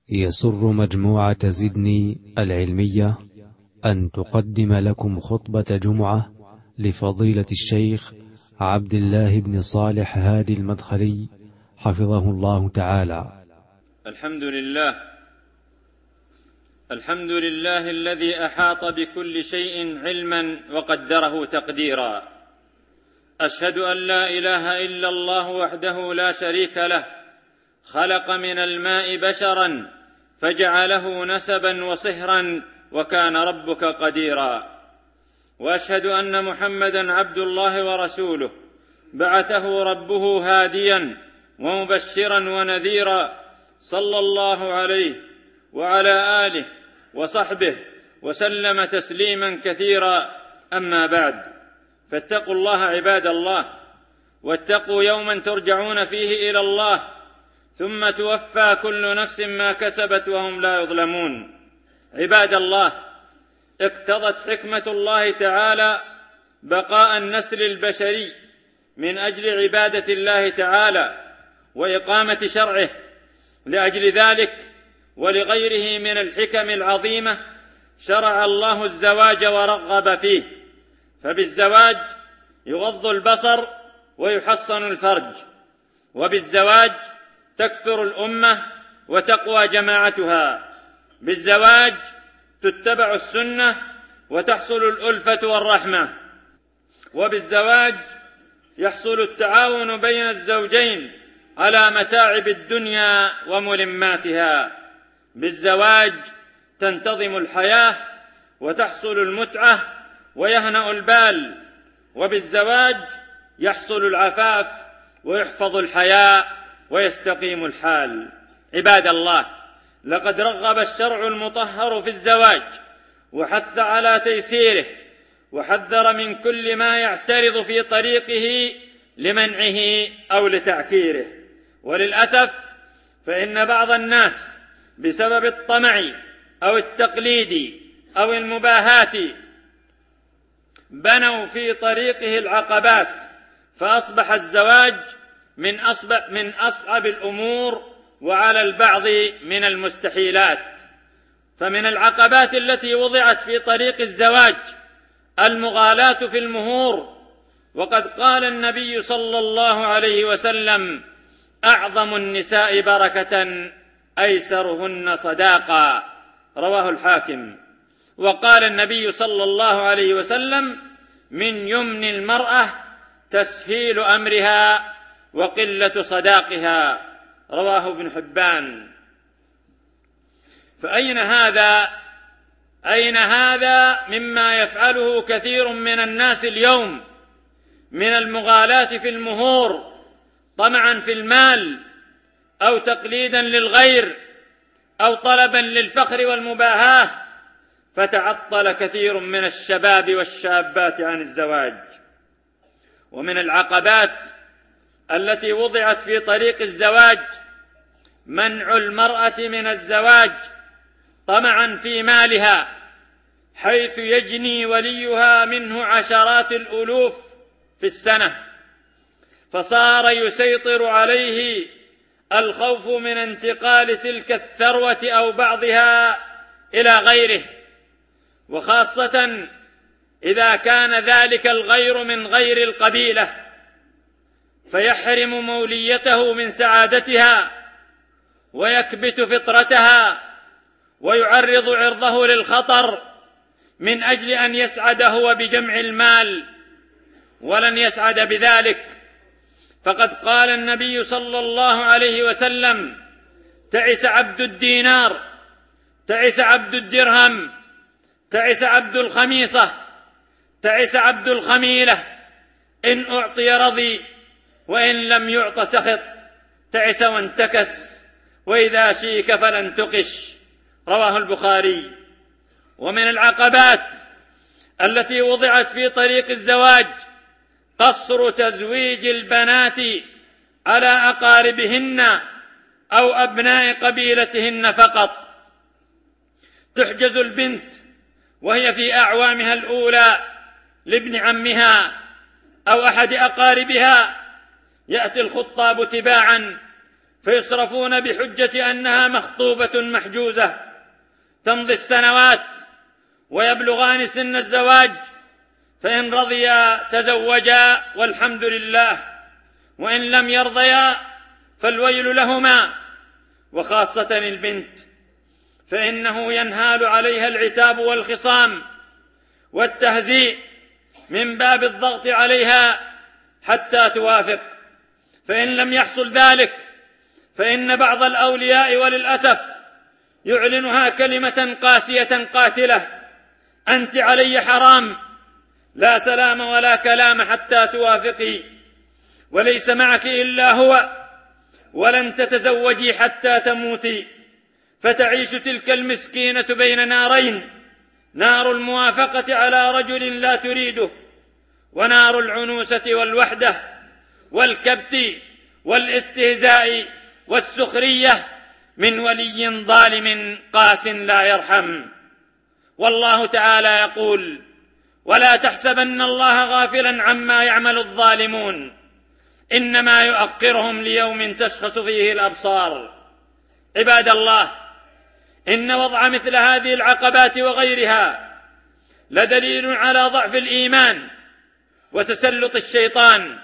يسر مجموعة زدني العلمية أن تقدم لكم خطبة جمعة لفضيلة الشيخ عبد الله بن صالح هادي المدخلي حفظه الله تعالى. الحمد لله الذي أحاط بكل شيء علما وقدره تقديرا. أشهد أن لا إله إلا الله وحده لا شريك له، خلق من الماء بشرا فجعله نسبا وصهرا وكان ربك قديرا. وأشهد أن محمدا عبد الله ورسوله، بعثه ربه هاديا ومبشرا ونذيرا، صلى الله عليه وعلى آله وصحبه وسلم تسليما كثيرا. أما بعد، فاتقوا الله عباد الله، واتقوا يوما ترجعون فيه إلى الله، ثم توفى كل نفس ما كسبت وهم لا يظلمون. عباد الله، اقتضت حكمة الله تعالى بقاء النسل البشري من أجل عبادة الله تعالى وإقامة شرعه. لأجل ذلك ولغيره من الحكم العظيمة شرع الله الزواج ورغب فيه، فبالزواج يغض البصر ويحصن الفرج، وبالزواج تكثر الأمة وتقوى جماعتها، بالزواج تتبع السنة وتحصل الألفة والرحمة، وبالزواج يحصل التعاون بين الزوجين على متاعب الدنيا وملماتها، بالزواج تنتظم الحياة وتحصل المتعة ويهنأ البال، وبالزواج يحصل العفاف ويحفظ الحياء ويستقيم الحال. عباد الله، لقد رغب الشرع المطهر في الزواج وحث على تيسيره، وحذر من كل ما يعترض في طريقه لمنعه أو لتعكيره. وللأسف فإن بعض الناس بسبب الطمع أو التقليد أو المباهاة بنوا في طريقه العقبات، فأصبح الزواج من أصعب الأمور، وعلى البعض من المستحيلات. فمن العقبات التي وضعت في طريق الزواج المغالاة في المهور، وقد قال النبي صلى الله عليه وسلم: أعظم النساء بركة أيسرهن صداقا، رواه الحاكم. وقال النبي صلى الله عليه وسلم: من يمن المرأة تسهيل أمرها وقلة صداقها، رواه ابن حبان. فأين هذا مما يفعله كثير من الناس اليوم من المغالاة في المهور، طمعا في المال أو تقليدا للغير أو طلبا للفخر والمباهاة، فتعطل كثير من الشباب والشابات عن الزواج. ومن العقبات التي وضعت في طريق الزواج منع المرأة من الزواج طمعا في مالها، حيث يجني وليها منه عشرات الألوف في السنة، فصار يسيطر عليه الخوف من انتقال تلك الثروة أو بعضها إلى غيره، وخاصة إذا كان ذلك الغير من غير القبيلة، فيحرم موليته من سعادتها ويكبت فطرتها ويعرض عرضه للخطر من أجل أن يسعد هو بجمع المال، ولن يسعد بذلك. فقد قال النبي صلى الله عليه وسلم: تعس عبد الدينار، تعس عبد الدرهم، تعس عبد الخميصة، تعس عبد الخميلة، إن أعطي رضي وإن لم يعط سخط، تعس وانتكس، وإذا شيك فلن تقش، رواه البخاري. ومن العقبات التي وضعت في طريق الزواج قصر تزويج البنات على أقاربهن أو أبناء قبيلتهن فقط. تحجز البنت وهي في أعوامها الأولى لابن عمها أو أحد أقاربها، يأتي الخطاب تباعا فيصرفون بحجة أنها مخطوبة محجوزة، تمضي السنوات ويبلغان سن الزواج، فإن رضيا تزوجا والحمد لله، وإن لم يرضيا فالويل لهما، وخاصة البنت، فإنه ينهال عليها العتاب والخصام والتهزيء من باب الضغط عليها حتى توافق. فإن لم يحصل ذلك فإن بعض الأولياء وللأسف يعلنها كلمة قاسية قاتلة: أنت علي حرام، لا سلام ولا كلام حتى توافقي، وليس معك إلا هو، ولن تتزوجي حتى تموتي. فتعيش تلك المسكينة بين نارين: نار الموافقة على رجل لا تريده، ونار العنوسة والوحدة والكبت والاستهزاء والسخرية من ولي ظالم قاس لا يرحم. والله تعالى يقول: ولا تحسبن الله غافلا عما يعمل الظالمون، إنما يؤخرهم ليوم تشخص فيه الأبصار. عباد الله، إن وضع مثل هذه العقبات وغيرها لدليل على ضعف الإيمان وتسلط الشيطان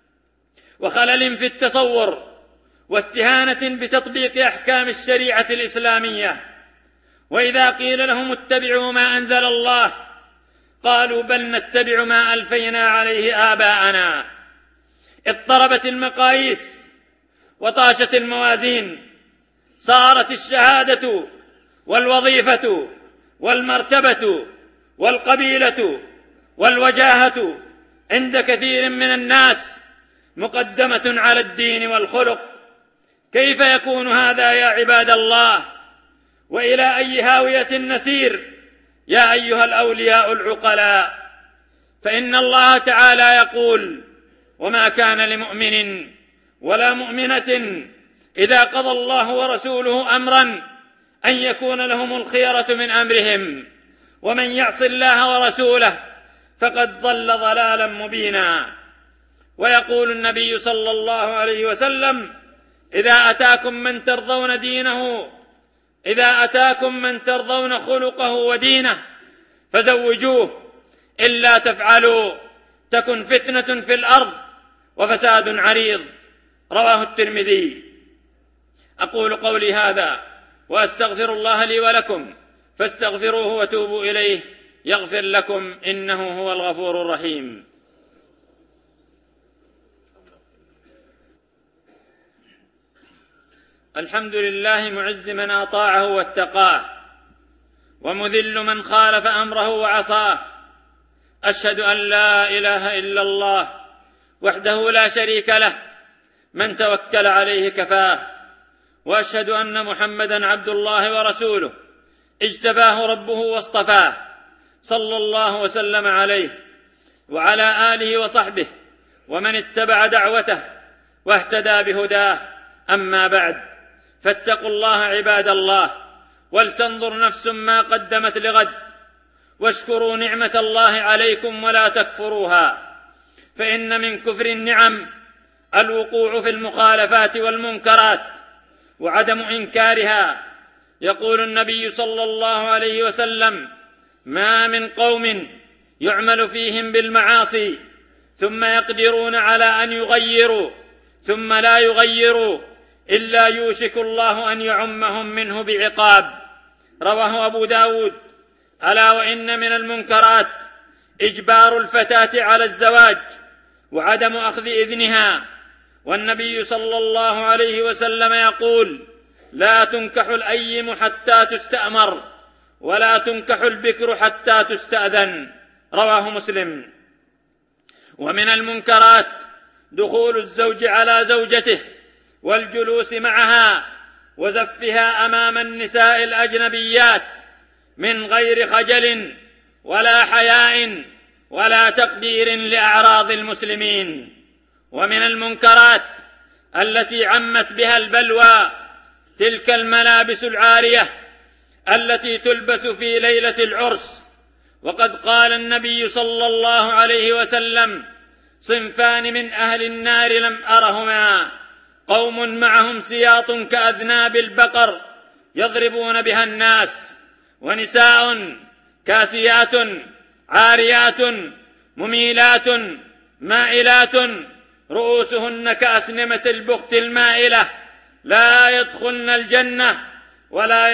وخلل في التصور واستهانة بتطبيق أحكام الشريعة الإسلامية. وإذا قيل لهم اتبعوا ما أنزل الله قالوا بل نتبع ما ألفينا عليه آباءنا. اضطربت المقاييس وطاشت الموازين، صارت الشهادة والوظيفة والمرتبة والقبيلة والوجاهة عند كثير من الناس مقدمة على الدين والخلق. كيف يكون هذا يا عباد الله؟ وإلى أي هاوية نسير يا أيها الأولياء العقلاء؟ فإن الله تعالى يقول: وما كان لمؤمن ولا مؤمنة إذا قضى الله ورسوله أمرا أن يكون لهم الخيرة من أمرهم، ومن يعص الله ورسوله فقد ضل ضلالا مبينا. ويقول النبي صلى الله عليه وسلم: إذا أتاكم من ترضون خلقه ودينه فزوجوه، إلا تفعلوا تكن فتنة في الأرض وفساد عريض. رواه الترمذي. أقول قولي هذا وأستغفر الله لي ولكم، فاستغفروه وتوبوا إليه يغفر لكم، إنه هو الغفور الرحيم. الحمد لله معز من أطاعه واتقاه، ومذل من خالف أمره وعصاه. أشهد أن لا إله إلا الله وحده لا شريك له، من توكل عليه كفاه. وأشهد أن محمدا عبد الله ورسوله، اجتباه ربه واصطفاه، صلى الله وسلم عليه وعلى آله وصحبه ومن اتبع دعوته واهتدى بهداه. أما بعد، فاتقوا الله عباد الله، ولتنظر نفس ما قدمت لغد، واشكروا نعمة الله عليكم ولا تكفروها، فإن من كفر النعم الوقوع في المخالفات والمنكرات وعدم إنكارها. يقول النبي صلى الله عليه وسلم: ما من قوم يعمل فيهم بالمعاصي ثم يقدرون على أن يغيروا ثم لا يغيروا إلا يوشك الله أن يعمهم منه بعقاب. رواه أبو داود. ألا وإن من المنكرات إجبار الفتاة على الزواج وعدم أخذ إذنها، والنبي صلى الله عليه وسلم يقول: لا تنكح الأيم حتى تستأمر، ولا تنكح البكر حتى تستأذن. رواه مسلم. ومن المنكرات دخول الزوج على زوجته والجلوس معها وزفها أمام النساء الأجنبيات من غير خجل ولا حياء ولا تقدير لأعراض المسلمين. ومن المنكرات التي عمت بها البلوى تلك الملابس العارية التي تلبس في ليلة العرس. وقد قال النبي صلى الله عليه وسلم: صنفان من أهل النار لم أرهما: قوم معهم سياط كأذناب البقر يضربون بها الناس، ونساء كاسيات عاريات مميلات مائلات رؤوسهن كأسنمة البخت المائلة لا يدخلن الجنة ولا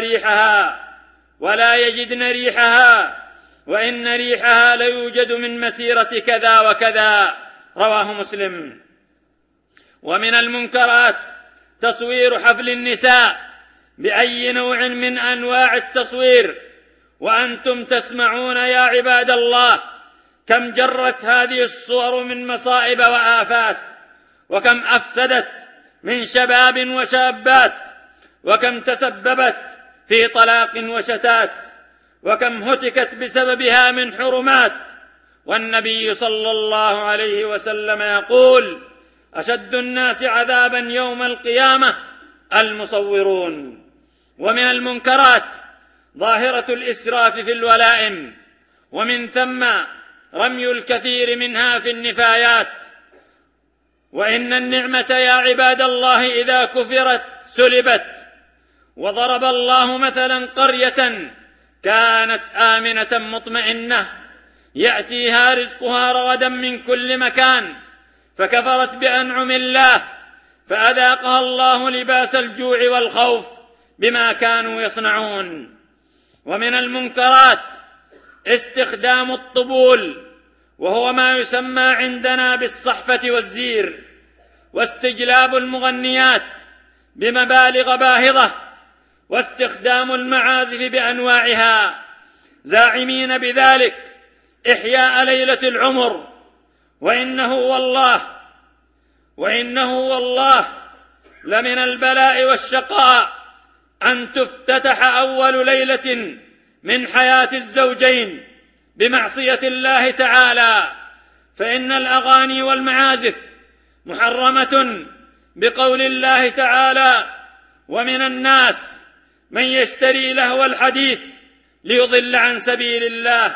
يجدن ريحها وإن ريحها ليوجد من مسيرة كذا وكذا. رواه مسلم. ومن المنكرات تصوير حفل النساء بأي نوع من أنواع التصوير، وأنتم تسمعون يا عباد الله كم جرت هذه الصور من مصائب وآفات، وكم أفسدت من شباب وشابات، وكم تسببت في طلاق وشتات، وكم هتكت بسببها من حرمات. والنبي صلى الله عليه وسلم يقول: أشد الناس عذابا يوم القيامة المصورون. ومن المنكرات ظاهرة الإسراف في الولائم، ومن ثم رمي الكثير منها في النفايات. وإن النعمة يا عباد الله إذا كفرت سلبت. وضرب الله مثلا قرية كانت آمنة مطمئنة يأتيها رزقها رغدا من كل مكان، فكفرت بأنعم الله فأذاقها الله لباس الجوع والخوف بما كانوا يصنعون. ومن المنكرات استخدام الطبول، وهو ما يسمى عندنا بالصحفة والزير، واستجلاب المغنيات بمبالغ باهظة، واستخدام المعازف بأنواعها زاعمين بذلك إحياء ليلة العمر. وإنه والله لمن البلاء والشقاء أن تفتتح أول ليلة من حياة الزوجين بمعصية الله تعالى، فإن الأغاني والمعازف محرمة بقول الله تعالى: ومن الناس من يشتري لهو الحديث ليضل عن سبيل الله.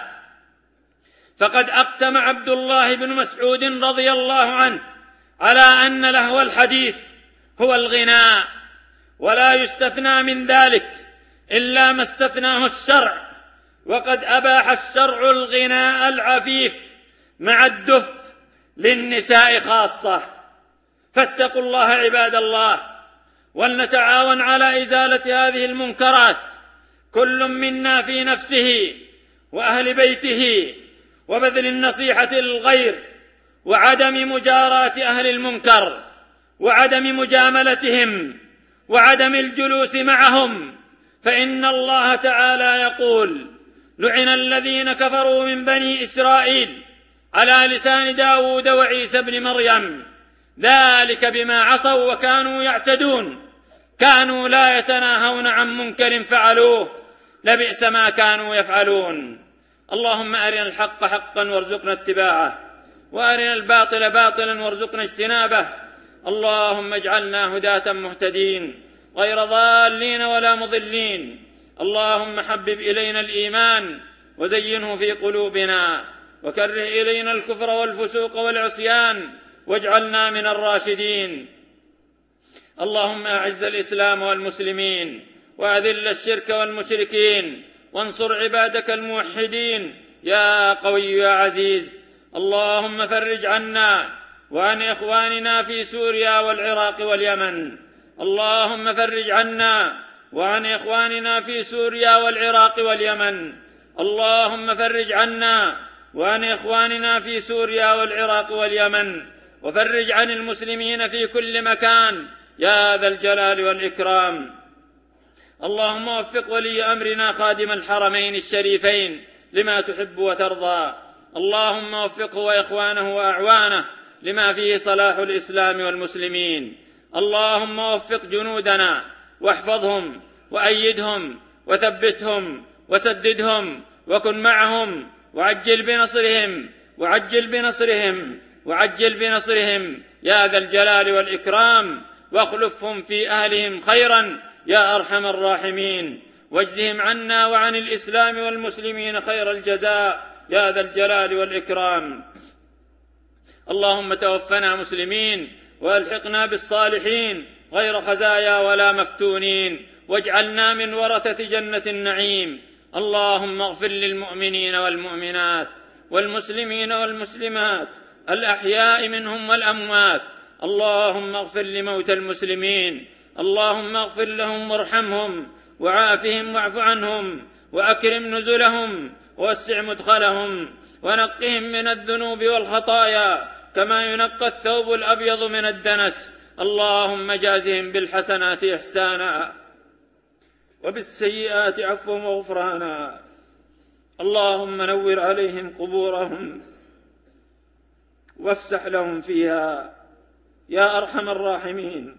فقد أقسم عبد الله بن مسعود رضي الله عنه على أن لهو الحديث هو الغناء، ولا يستثنى من ذلك إلا ما استثناه الشرع. وقد أباح الشرع الغناء العفيف مع الدف للنساء خاصة. فاتقوا الله عباد الله، ولنتعاون على إزالة هذه المنكرات، كل منا في نفسه وأهل بيته، وبذل النصيحة للغير، وعدم مجاراة أهل المنكر، وعدم مجاملتهم، وعدم الجلوس معهم. فإن الله تعالى يقول: لعن الذين كفروا من بني إسرائيل على لسان داود وعيسى بن مريم ذلك بما عصوا وكانوا يعتدون، كانوا لا يتناهون عن منكر فعلوه، لبئس ما كانوا يفعلون. اللهم أرنا الحق حقا وارزقنا اتباعه، وأرنا الباطل باطلا وارزقنا اجتنابه. اللهم اجعلنا هداة مهتدين غير ضالين ولا مضلين. اللهم حبب إلينا الإيمان وزينه في قلوبنا، وكره إلينا الكفر والفسوق والعصيان، واجعلنا من الراشدين. اللهم أعز الإسلام والمسلمين، وأذل الشرك والمشركين، وانصر عبادك الموحدين يا قوي يا عزيز. اللهم فرج عنا وعن إخواننا في سوريا والعراق واليمن. اللهم فرج عنا وعن إخواننا في سوريا والعراق واليمن. اللهم فرج عنا وعن إخواننا في سوريا والعراق واليمن، وفرج عن المسلمين في كل مكان يا ذا الجلال والإكرام. اللهم وفق ولي أمرنا خادم الحرمين الشريفين لما تحب وترضى. اللهم وفقه وإخوانه وأعوانه لما فيه صلاح الإسلام والمسلمين. اللهم وفق جنودنا واحفظهم وأيدهم وثبتهم وسددهم، وكن معهم، وعجل بنصرهم يا ذا الجلال والإكرام، واخلفهم في أهلهم خيرا يا أرحم الراحمين، واجزهم عنا وعن الإسلام والمسلمين خير الجزاء يا ذا الجلال والإكرام. اللهم توفنا مسلمين وألحقنا بالصالحين غير خزايا ولا مفتونين، واجعلنا من ورثة جنة النعيم. اللهم اغفر للمؤمنين والمؤمنات والمسلمين والمسلمات الأحياء منهم والأموات. اللهم اغفر لموتى المسلمين، اللهم اغفر لهم وارحمهم وعافهم واعف عنهم وأكرم نزلهم ووسع مدخلهم ونقهم من الذنوب والخطايا كما ينقى الثوب الأبيض من الدنس. اللهم جازهم بالحسنات إحسانا وبالسيئات عفوا وغفرانا. اللهم نور عليهم قبورهم وافسح لهم فيها يا أرحم الراحمين.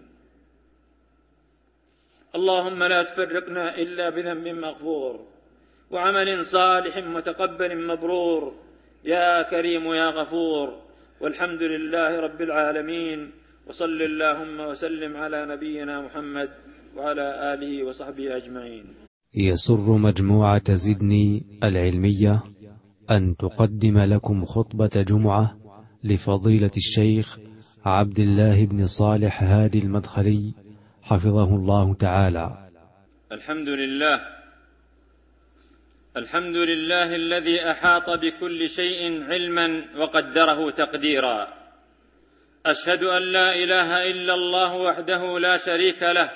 اللهم لا تفرقنا إلا بذنب مغفور وعمل صالح متقبل مبرور يا كريم يا غفور. والحمد لله رب العالمين، وصل اللهم وسلم على نبينا محمد وعلى آله وصحبه أجمعين. يسر مجموعة زدني العلمية أن تقدم لكم خطبة جمعة لفضيلة الشيخ عبد الله بن صالح هادي المدخلي حفظه الله تعالى. الحمد لله الذي أحاط بكل شيء علما وقدره تقديرا. أشهد أن لا إله إلا الله وحده لا شريك له،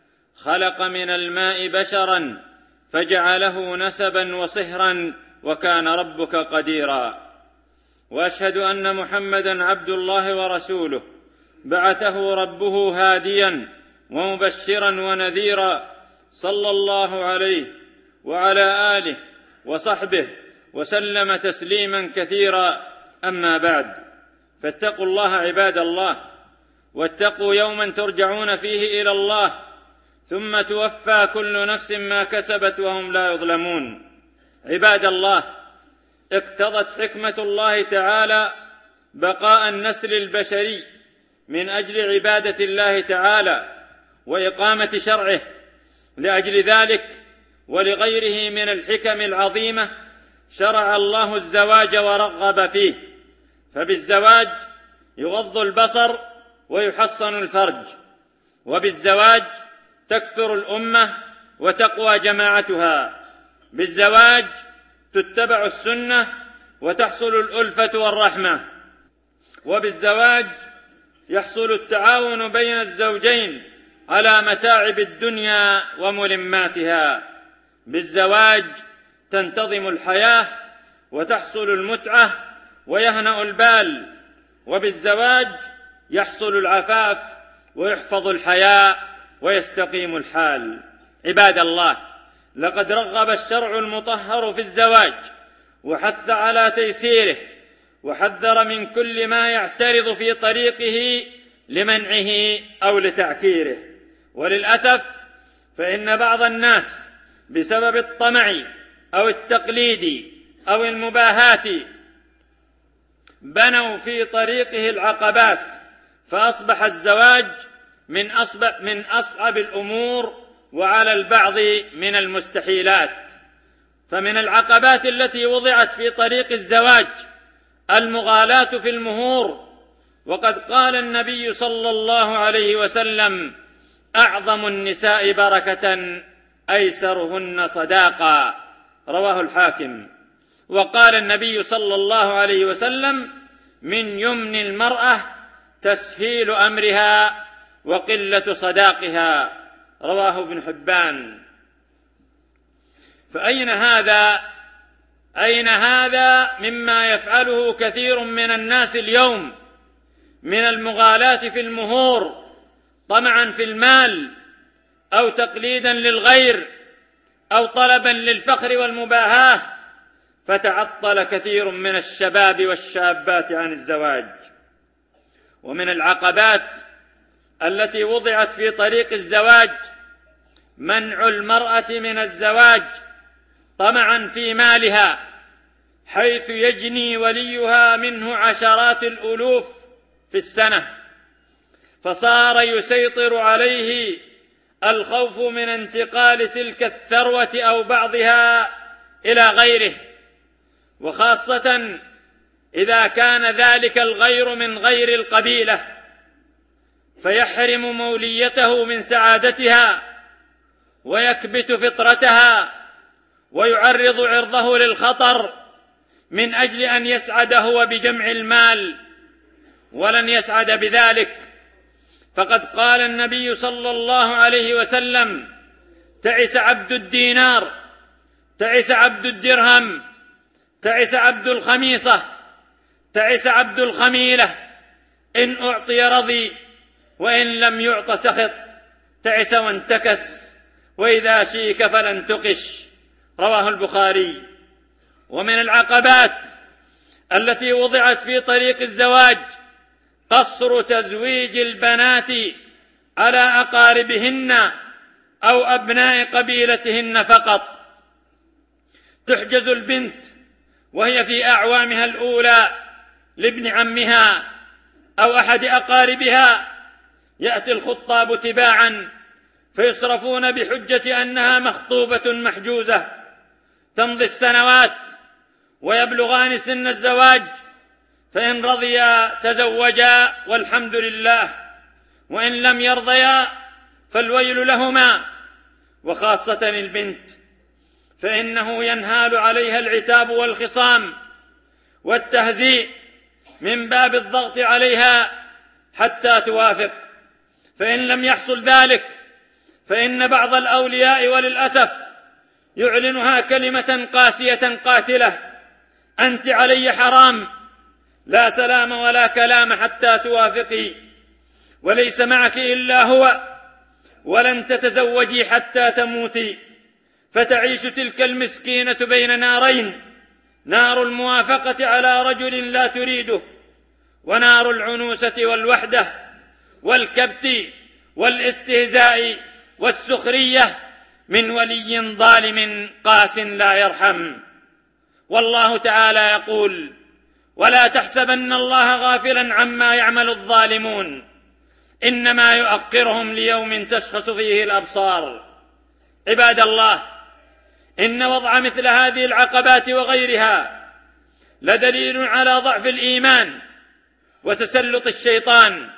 خلق من الماء بشرا فجعله نسبا وصهرا وكان ربك قديرا. وأشهد أن محمدا عبد الله ورسوله، بعثه ربه هاديا ومبشرا ونذيرا، صلى الله عليه وعلى آله وصحبه وسلم تسليما كثيرا. أما بعد، فاتقوا الله عباد الله، واتقوا يوما ترجعون فيه إلى الله ثم توفى كل نفس ما كسبت وهم لا يظلمون. عباد الله، اقتضت حكمة الله تعالى بقاء النسل البشري من أجل عبادة الله تعالى وإقامة شرعه. لأجل ذلك ولغيره من الحكم العظيمة شرع الله الزواج ورغب فيه، فبالزواج يغض البصر ويحصن الفرج، وبالزواج تكثر الأمة وتقوى جماعتها، بالزواج تتبع السنة وتحصل الألفة والرحمة، وبالزواج يحصل التعاون بين الزوجين على متاعب الدنيا وملماتها، بالزواج تنتظم الحياة وتحصل المتعة ويهنأ البال، وبالزواج يحصل العفاف ويحفظ الحياء ويستقيم الحال. عباد الله، لقد رغب الشرع المطهر في الزواج وحث على تيسيره، وحذر من كل ما يعترض في طريقه لمنعه أو لتعكيره. وللأسف فإن بعض الناس بسبب الطمع أو التقليد أو المباهاة بنوا في طريقه العقبات، فأصبح الزواج من أصعب الأمور وعلى البعض من المستحيلات. فمن العقبات التي وضعت في طريق الزواج المغالاة في المهور، وقد قال النبي صلى الله عليه وسلم: أعظم النساء بركة أيسرهن صداقا، رواه الحاكم. وقال النبي صلى الله عليه وسلم: من يمن المرأة تسهيل أمرها وقلة صداقها، رواه ابن حبان. فأين هذا مما يفعله كثير من الناس اليوم من المغالاة في المهور طمعا في المال أو تقليدا للغير أو طلبا للفخر والمباهاة، فتعطل كثير من الشباب والشابات عن الزواج. ومن العقبات التي وضعت في طريق الزواج منع المرأة من الزواج طمعا في مالها، حيث يجني وليها منه عشرات الألوف في السنة، فصار يسيطر عليه الخوف من انتقال تلك الثروة أو بعضها إلى غيره، وخاصة إذا كان ذلك الغير من غير القبيلة، فيحرم موليته من سعادتها ويكبت فطرتها ويعرض عرضه للخطر من أجل أن يسعد هو بجمع المال، ولن يسعد بذلك. فقد قال النبي صلى الله عليه وسلم: تعس عبد الدينار، تعس عبد الدرهم، تعس عبد الخميصة، تعس عبد الخميلة، إن أعطي رضي وإن لم يعط سخط، تعس وانتكس، وإذا شيك فلن تقش. رواه البخاري. ومن العقبات التي وضعت في طريق الزواج قصر تزويج البنات على أقاربهن أو أبناء قبيلتهن فقط. تحجز البنت وهي في أعوامها الأولى لابن عمها أو أحد أقاربها، يأتي الخطاب تباعا فيصرفون بحجة أنها مخطوبة محجوزة. تمضي السنوات ويبلغان سن الزواج، فإن رضيا تزوجا والحمد لله، وإن لم يرضيا فالويل لهما. وخاصة البنت، فإنه ينهال عليها العتاب والخصام والتهزيء من باب الضغط عليها حتى توافق. فإن لم يحصل ذلك فإن بعض الأولياء وللأسف يعلنها كلمة قاسية قاتلة: أنت علي حرام، لا سلام ولا كلام حتى توافقي، وليس معك إلا هو، ولن تتزوجي حتى تموتي. فتعيش تلك المسكينة بين نارين: نار الموافقة على رجل لا تريده، ونار العنوسة والوحدة والكبت والاستهزاء والسخرية من ولي ظالم قاس لا يرحم. والله تعالى يقول: ولا تحسبن الله غافلا عما يعمل الظالمون، إنما يؤخرهم ليوم تشخص فيه الأبصار. عباد الله، إن وضع مثل هذه العقبات وغيرها لدليل على ضعف الإيمان وتسلط الشيطان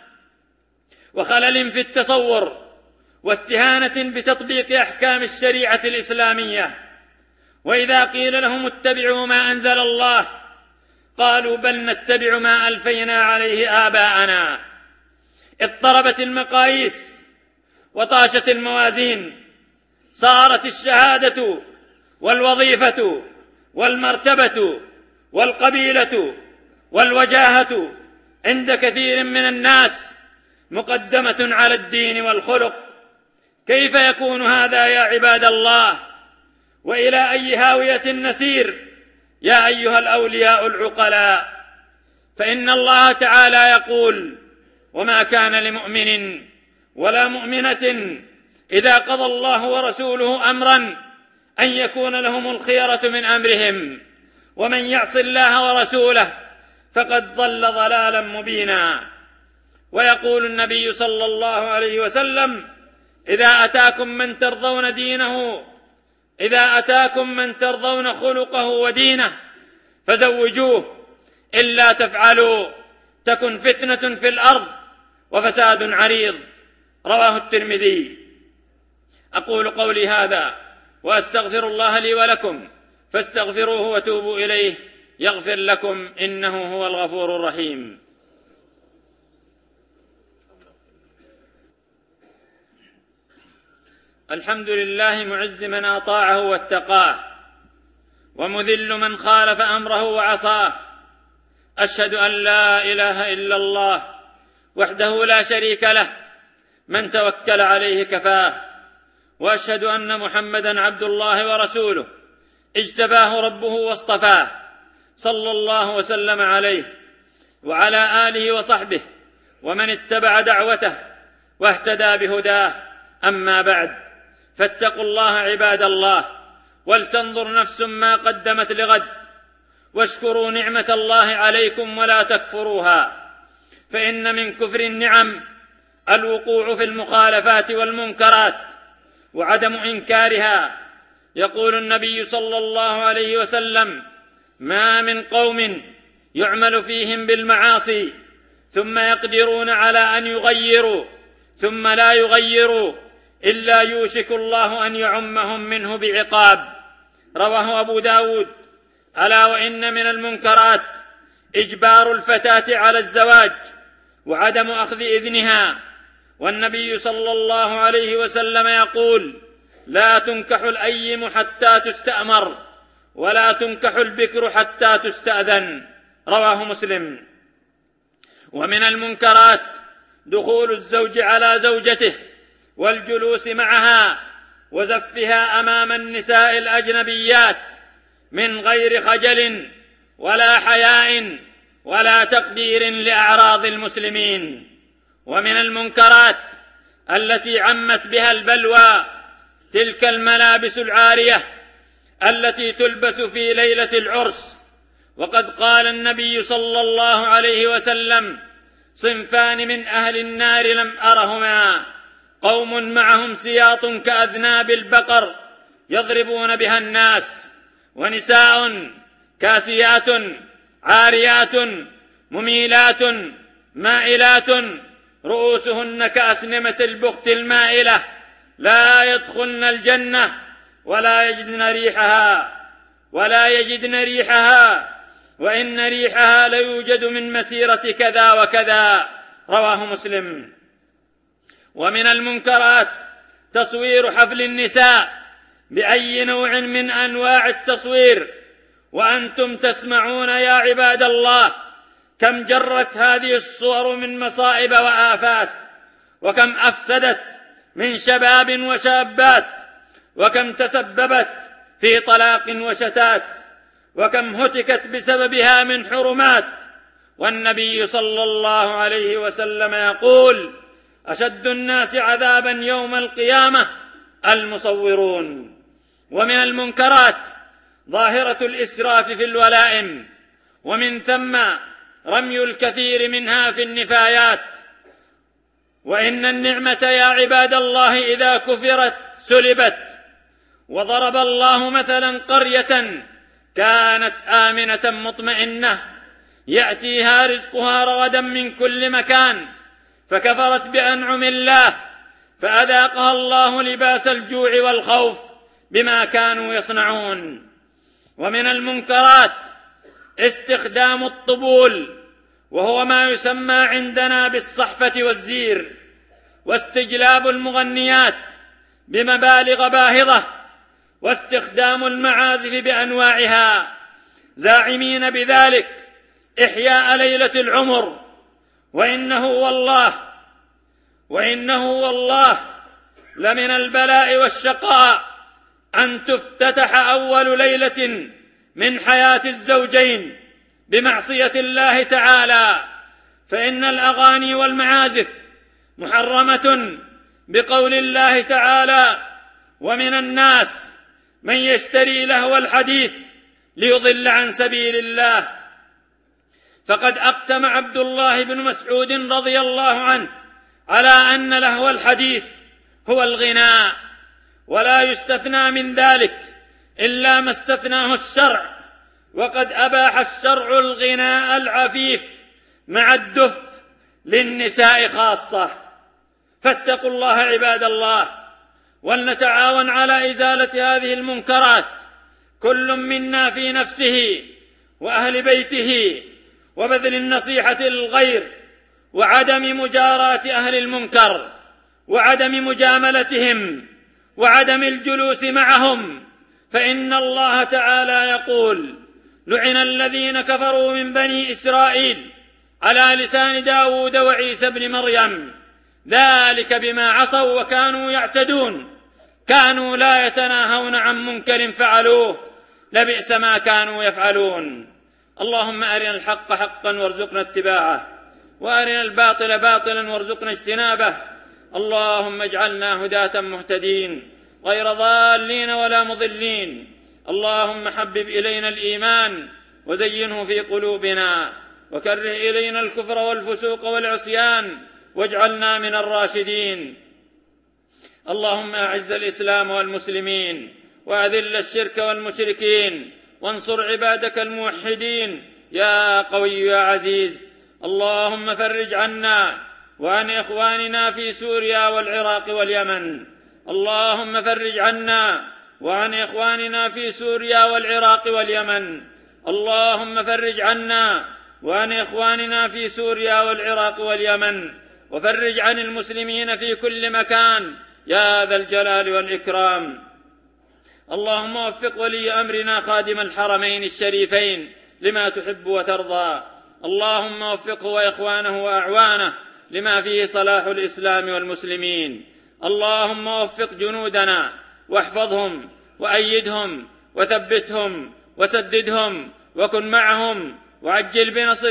وخلل في التصور واستهانة بتطبيق أحكام الشريعة الإسلامية. وإذا قيل لهم اتبعوا ما أنزل الله قالوا بل نتبع ما ألفينا عليه آباءنا. اضطربت المقاييس وطاشت الموازين، صارت الشهادة والوظيفة والمرتبة والقبيلة والوجاهة عند كثير من الناس مقدمة على الدين والخلق. كيف يكون هذا يا عباد الله؟ وإلى أي هاوية نسير يا أيها الأولياء العقلاء؟ فإن الله تعالى يقول: وما كان لمؤمن ولا مؤمنة إذا قضى الله ورسوله أمرا أن يكون لهم الخيرة من أمرهم، ومن يعص الله ورسوله فقد ضل ضلالا مبينا. ويقول النبي صلى الله عليه وسلم: إذا أتاكم من ترضون خلقه ودينه فزوجوه، إلا تفعلوا تكن فتنة في الأرض وفساد عريض. رواه الترمذي. أقول قولي هذا وأستغفر الله لي ولكم، فاستغفروه وتوبوا إليه يغفر لكم، إنه هو الغفور الرحيم. الحمد لله معز من أطاعه واتقاه، ومذل من خالف أمره وعصاه. أشهد أن لا إله إلا الله وحده لا شريك له، من توكل عليه كفاه. وأشهد أن محمدا عبد الله ورسوله، اجتباه ربه واصطفاه، صلى الله وسلم عليه وعلى آله وصحبه ومن اتبع دعوته واهتدى بهداه. أما بعد، فاتقوا الله عباد الله، ولتنظر نفس ما قدمت لغد، واشكروا نعمة الله عليكم ولا تكفروها، فإن من كفر النعم الوقوع في المخالفات والمنكرات وعدم إنكارها. يقول النبي صلى الله عليه وسلم: ما من قوم يعمل فيهم بالمعاصي ثم يقدرون على أن يغيروا ثم لا يغيروا إلا يوشك الله أن يعمهم منه بعقاب. رواه أبو داود. ألا وإن من المنكرات إجبار الفتاة على الزواج وعدم أخذ إذنها، والنبي صلى الله عليه وسلم يقول: لا تنكح الأيم حتى تستأمر ولا تنكح البكر حتى تستأذن. رواه مسلم. ومن المنكرات دخول الزوج على زوجته والجلوس معها وزفها أمام النساء الأجنبيات من غير خجل ولا حياء ولا تقدير لأعراض المسلمين. ومن المنكرات التي عمت بها البلوى تلك الملابس العارية التي تلبس في ليلة العرس، وقد قال النبي صلى الله عليه وسلم: صنفان من أهل النار لم أرهما، قوم معهم سياط كأذناب البقر يضربون بها الناس، ونساء كاسيات عاريات مميلات مائلات رؤوسهن كأسنمة البخت المائلة لا يدخلن الجنة ولا يجدن ريحها وإن ريحها ليوجد من مسيرة كذا وكذا. رواه مسلم. ومن المنكرات تصوير حفل النساء بأي نوع من أنواع التصوير، وأنتم تسمعون يا عباد الله كم جرت هذه الصور من مصائب وآفات، وكم أفسدت من شباب وشابات، وكم تسببت في طلاق وشتات، وكم هتكت بسببها من حرمات. والنبي صلى الله عليه وسلم يقول: أشد الناس عذابا يوم القيامة المصورون. ومن المنكرات ظاهرة الإسراف في الولائم، ومن ثم رمي الكثير منها في النفايات. وإن النعمة يا عباد الله إذا كفرت سلبت. وضرب الله مثلا قرية كانت آمنة مطمئنة يأتيها رزقها رغدا من كل مكان فكفرت بأنعم الله فأذاقها الله لباس الجوع والخوف بما كانوا يصنعون. ومن المنكرات استخدام الطبول، وهو ما يسمى عندنا بالصحفة والزير، واستجلاب المغنيات بمبالغ باهظة، واستخدام المعازف بأنواعها زاعمين بذلك إحياء ليلة العمر. وإنه والله لمن البلاء والشقاء أن تفتتح أول ليلة من حياة الزوجين بمعصية الله تعالى، فإن الأغاني والمعازف محرمة بقول الله تعالى: ومن الناس من يشتري لهو الحديث ليضل عن سبيل الله. فقد أقسم عبد الله بن مسعود رضي الله عنه على أن لهو الحديث هو الغناء، ولا يستثنى من ذلك إلا ما استثناه الشرع، وقد أباح الشرع الغناء العفيف مع الدف للنساء خاصة. فاتقوا الله عباد الله، ولنتعاون على إزالة هذه المنكرات، كل منا في نفسه وأهل بيته، وبذل النصيحة للغير، وعدم مجاراة أهل المنكر، وعدم مجاملتهم، وعدم الجلوس معهم. فإن الله تعالى يقول: لعن الذين كفروا من بني إسرائيل على لسان داود وعيسى بن مريم ذلك بما عصوا وكانوا يعتدون، كانوا لا يتناهون عن منكر فعلوه، لبئس ما كانوا يفعلون. اللهم أرنا الحق حقا وارزقنا اتباعه، وأرنا الباطل باطلا وارزقنا اجتنابه. اللهم اجعلنا هداة مهتدين غير ضالين ولا مضلين. اللهم حبب إلينا الإيمان وزينه في قلوبنا، وكره إلينا الكفر والفسوق والعصيان واجعلنا من الراشدين. اللهم أعز الإسلام والمسلمين، وأذل الشرك والمشركين، وانصر عبادك الموحدين يا قوي يا عزيز. اللهم فرج عنا وعن إخواننا في سوريا والعراق واليمن. اللهم فرج عنا وعن إخواننا في سوريا والعراق واليمن. اللهم فرج عنا وعن إخواننا في سوريا والعراق واليمن، وفرج عن المسلمين في كل مكان يا ذا الجلال والإكرام. اللهم وفق ولي أمرنا خادم الحرمين الشريفين لما تحب وترضى. اللهم وفقه وإخوانه وأعوانه لما فيه صلاح الإسلام والمسلمين. اللهم وفق جنودنا واحفظهم وأيدهم وثبتهم وسددهم وكن معهم، وعجل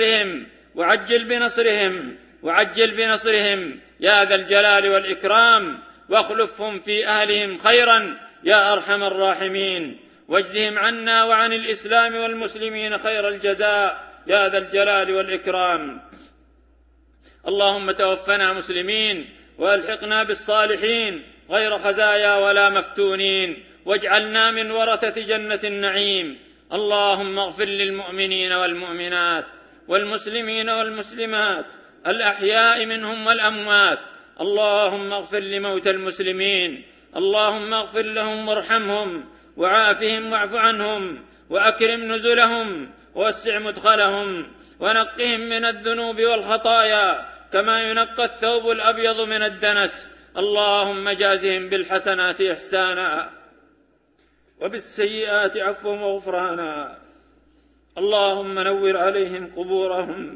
بنصرهم يا ذا الجلال والإكرام، واخلفهم في أهلهم خيرا يا أرحم الراحمين، واجزهم عنا وعن الإسلام والمسلمين خير الجزاء يا ذا الجلال والإكرام. اللهم توفنا مسلمين وألحقنا بالصالحين غير خزايا ولا مفتونين، واجعلنا من ورثة جنة النعيم. اللهم اغفر للمؤمنين والمؤمنات والمسلمين والمسلمات الأحياء منهم والأموات. اللهم اغفر لموتى المسلمين، اللهم اغفر لهم وارحمهم وعافهم واعف عنهم وأكرم نزلهم ووسع مدخلهم ونقهم من الذنوب والخطايا كما ينقى الثوب الأبيض من الدنس. اللهم جازهم بالحسنات إحسانا وبالسيئات عفوا وغفرانا. اللهم نور عليهم قبورهم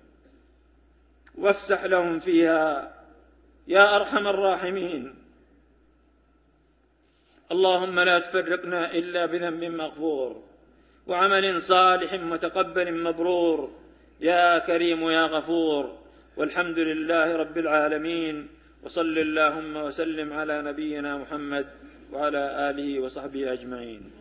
وافسح لهم فيها يا أرحم الراحمين. اللهم لا تفرقنا إلا بذنب مغفور وعمل صالح متقبل مبرور يا كريم يا غفور. والحمد لله رب العالمين، وصل اللهم وسلم على نبينا محمد وعلى آله وصحبه أجمعين.